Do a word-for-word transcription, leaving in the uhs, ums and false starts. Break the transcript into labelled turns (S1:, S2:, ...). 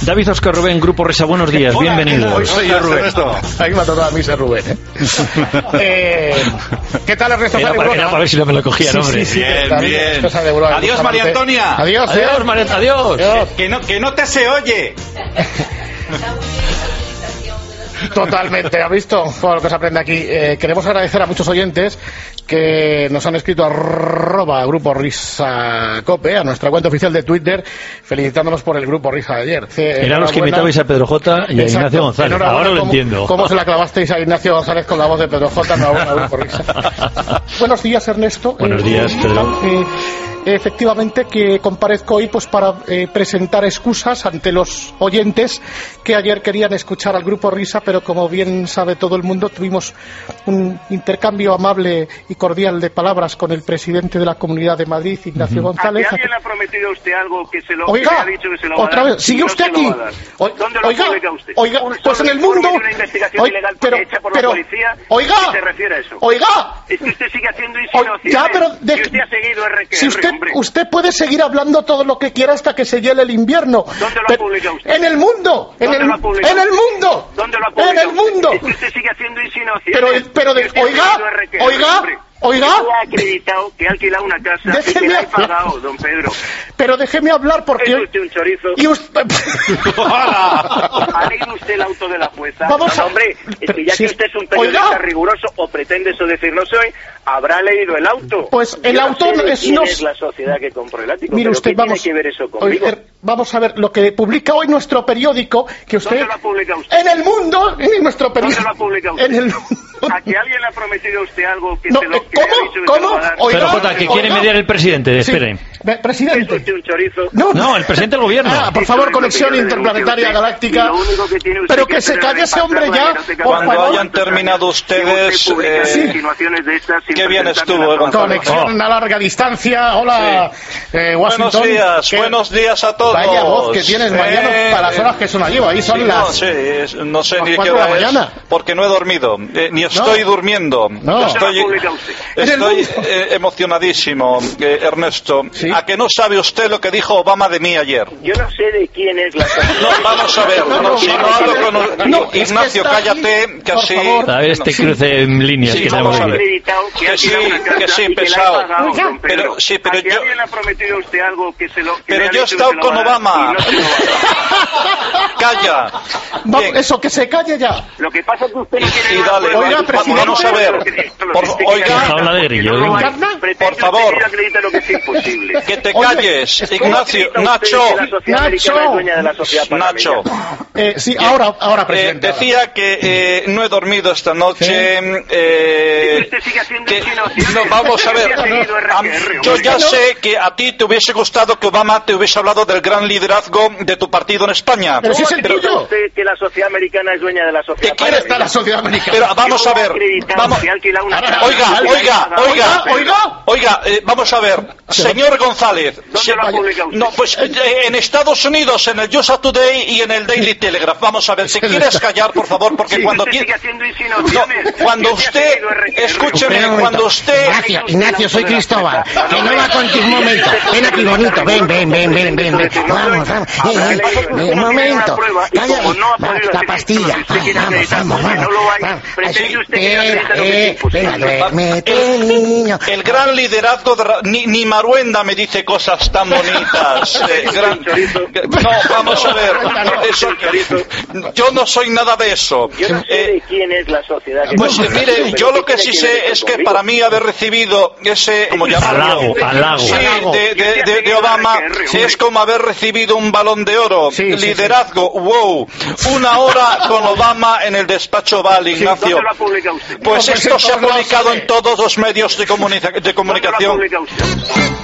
S1: David Oscar Rubén, Grupo Risa, buenos días,
S2: Hola,
S1: bienvenido.
S2: Hoy soy yo, Rubén. Aquí me ha tocado a mí ser Rubén, ¿eh? eh ¿Qué tal, Ernesto?
S1: Era para, era para ver si no me lo cogían,
S2: sí,
S1: hombre.
S2: Sí, sí,
S3: bien,
S2: está
S3: bien.
S2: Cosa de Burgos,
S3: Adiós, María Antonia.
S2: Adiós,
S1: adiós, María, adiós.
S2: adiós.
S3: Que, no, que no te se oye.
S2: Totalmente, ¿ha visto? Todo lo que se aprende aquí. Eh, queremos agradecer a muchos oyentes que nos han escrito a arroba Grupo Risa Cope, a nuestra cuenta oficial de Twitter, felicitándonos por el Grupo Risa de ayer. Eh,
S1: Eran los que imitabais a Pedro J y a
S2: Exacto.
S1: Ignacio González. Ahora lo
S2: ¿Cómo,
S1: entiendo.
S2: ¿Cómo se la clavasteis a Ignacio González con la voz de Pedro J? Enhorabuena, Grupo Risa. Buenos días, Ernesto.
S1: Buenos días,
S2: eh,
S1: Pedro.
S2: Eh, efectivamente que comparezco hoy pues para eh, presentar excusas ante los oyentes que ayer querían escuchar al Grupo Risa, pero como bien sabe todo el mundo, tuvimos un intercambio amable y cordial de palabras con el presidente de la Comunidad de Madrid, Ignacio uh-huh. González.
S4: ¿A que alguien le ha prometido a usted algo que se lo
S2: oiga,
S4: que le ha dicho que se lo va
S2: otra
S4: a dar?
S2: vez, sigue
S4: no
S2: usted
S4: se
S2: aquí.
S4: O, ¿Dónde lo
S2: oiga,
S4: publica usted?
S2: Oiga,
S4: un
S2: pues en el mundo.
S4: Una investigación
S2: oiga,
S4: ilegal
S2: pero,
S4: hecha por
S2: pero,
S4: la policía.
S2: Oiga,
S4: ¿qué se refiere a eso?
S2: Oiga,
S4: es que usted sigue haciendo
S2: O,
S4: insinuaciones.
S2: ya, pero de,
S4: y usted ha seguido R Q R,
S2: si usted,
S4: hombre.
S2: usted puede seguir hablando todo lo que quiera hasta que se hiele el invierno.
S4: ¿Dónde lo
S2: pero,
S4: ha publicado usted?
S2: En el mundo. En el,
S4: lo ha publicado
S2: en el mundo.
S4: ¿Dónde lo ha publicado
S2: En el mundo.
S4: Es que usted sigue haciendo insinuaciones.
S2: Pero, pero de, oiga, oiga. Oiga,
S4: yo he acreditado que ha alquilado una casa déjeme y que la he pagado, don Pedro.
S2: Pero déjeme hablar porque...
S4: ¿Es usted un chorizo?
S2: Y usted...
S4: ¿Ha leído usted el auto de la jueza?
S2: Vamos
S4: no,
S2: a...
S4: hombre, es que ya
S2: si...
S4: que usted es un periodista
S2: oiga.
S4: riguroso, o pretende eso decir no soy, habrá leído el auto.
S2: Pues el
S4: yo
S2: auto
S4: no sé
S2: es...
S4: quién
S2: No...
S4: es la sociedad que compró el ático.
S2: Mire
S4: pero
S2: usted,
S4: ¿qué
S2: vamos...
S4: tiene que ver eso conmigo?
S2: Oiga, vamos a ver, lo que publica hoy nuestro periódico, que usted...
S4: ¿Dónde lo ha publicado usted?
S2: En el mundo, en nuestro periódico.
S4: ¿Dónde lo ha publicado usted?
S2: En el...
S4: ¿A que alguien le ha prometido a usted algo que
S2: no,
S4: se lo que
S2: ¿cómo?
S4: le ha dicho que
S2: ¿Cómo?
S4: se lo va a dar?
S2: Oiga,
S1: Pero Jota, que quiere
S2: oiga.
S1: mediar el presidente,
S2: sí.
S1: espere.
S2: Presidente.
S4: ¿Es usted un chorizo?
S2: No,
S1: no, el presidente del gobierno.
S2: Ah, por favor, conexión interplanetaria galáctica.
S4: Que
S2: pero que se calle ese hombre ya.
S3: Cuando hayan terminado ustedes, eh,
S2: sí.
S3: qué bien estuvo, eh,
S2: conexión oh. a larga distancia. Hola, sí. eh, Washington.
S3: Buenos días,
S2: ¿Qué?
S3: buenos días a todos.
S2: Vaya voz que tienes, Mariano,
S3: eh,
S2: para las horas que son allí. Ahí son
S3: sí,
S2: las.
S3: No sé, no sé
S2: las
S3: ni qué
S2: de la
S3: hora
S2: mañana.
S3: es, porque no he dormido, eh, ni estoy
S2: no.
S3: durmiendo.
S2: No.
S3: Estoy, estoy eh, emocionadísimo, eh, Ernesto.
S2: ¿Sí?
S3: ¿A que no sabe usted lo que dijo Obama de mí ayer?
S4: Yo no sé de quién es la.
S3: No, vamos a ver.
S2: No,
S3: No,
S2: no,
S3: si no
S2: vamos
S3: hablo
S2: a ver.
S3: con
S2: No,
S3: Ignacio,
S2: es que
S3: cállate,
S2: aquí,
S3: que
S2: por
S3: así.
S2: favor.
S1: A ver este cruce en líneas
S3: sí,
S1: que
S3: vamos
S1: tenemos
S3: a ver.
S1: aquí.
S3: Que sí, que sí, pesado. Pero sí, pero yo.
S4: ¿Alguien le ha prometido a usted algo que se lo? Que
S3: Pero
S4: le ha
S3: yo he
S4: dicho
S3: estado
S4: que se lo
S3: con
S4: va a dar
S3: Obama.
S4: y no se lo va a dar?
S3: Calla.
S2: Va,
S3: Bien.
S2: eso, que se calle ya.
S4: Lo que pasa es que usted no tiene
S3: Y
S4: nada
S3: dale,
S4: prueba.
S2: oiga, presidente.
S3: vamos a ver. Por, oiga,
S1: Habla de grillo,
S4: No lo
S1: ¿eh?
S4: hay.
S2: ¿Encarna?
S4: Pretende
S3: Por favor.
S4: usted que yo acredite lo que es imposible.
S3: que te
S2: Oye,
S3: calles,
S2: es-
S3: Ignacio,
S4: ¿Cómo acredita
S3: Nacho,
S4: usted que la sociedad americana es dueña de la sociedad
S3: Nacho.
S4: panameña?
S2: Eh, sí, ahora, ahora,
S3: Eh,
S2: presidente.
S3: decía que eh, no he dormido esta noche.
S2: Sí.
S3: eh,
S4: Usted sigue haciendo
S3: que-
S4: insinuaciones.
S3: no, vamos a ver.
S4: Usted ha seguido R Q R,
S3: A- yo
S4: hombre.
S3: ya sé que a ti te hubiese gustado que Obama te hubiese hablado del gran liderazgo de tu partido en España.
S2: Pero si es el
S4: ¿Cómo acredita
S2: tuyo.
S4: usted que la sociedad americana es dueña de la sociedad
S3: ¿Qué quiere
S4: panameña?
S2: Está la sociedad americana.
S3: Pero vamos a ver. Vamos.
S2: Ahora,
S3: Oiga, oiga, oiga,
S2: oiga.
S3: oiga, eh, vamos a ver, señor González.
S4: ¿Dónde lo ha publicado usted?
S3: No, pues eh, en Estados Unidos, en el U S A Today y en el Daily Telegraph. Vamos a ver, si quieres callar, por favor, porque
S2: Sí,
S3: cuando
S4: Usted
S3: qui-
S4: sigue haciendo
S3: no,
S4: insinuaciones.
S3: cuando
S4: Usted ha
S3: usted,
S4: seguido R Q R.
S3: escúcheme,
S5: Espera un
S3: cuando
S5: momento.
S3: usted,
S5: Ignacio, Ignacio, soy Cristóbal. Que no va contigo un momento. Ven aquí, bonito. Ven, ven, ven, ven, ven. ven. Vamos, vamos. Eh, eh, un momento. Calla, la pastilla. Vamos, vamos, vamos. Vamos. Espera, eh, espera, duérmete, niño.
S3: el gran liderazgo de Ra- ni, ni Maruenda me dice cosas tan bonitas. eh, gran- no, vamos a ver, eso- yo no soy nada de eso.
S4: Yo no sé
S3: Eh,
S4: de quién es la sociedad que
S3: Pues
S4: compró.
S3: mire,
S4: Pero
S3: yo lo
S4: ¿qué
S3: que sí
S4: tiene ver
S3: sé
S4: eso
S3: es que
S4: conmigo?
S3: para mí haber recibido ese, como llamarlo,
S1: Halago, halago.
S3: sí, de, de, de, de Obama, es como haber recibido un balón de oro,
S2: Sí, sí,
S3: liderazgo, wow, una hora con Obama en el despacho Oval, Ignacio.
S4: ¿Dónde lo ha publicado usted?
S3: Pues
S2: No, pues
S3: esto
S2: en
S3: se ha
S2: todos lados
S3: publicado
S2: sale.
S3: en todos los medios de, comunica- de
S4: ¿Dónde lo ha
S3: comunicación.
S4: publicado usted?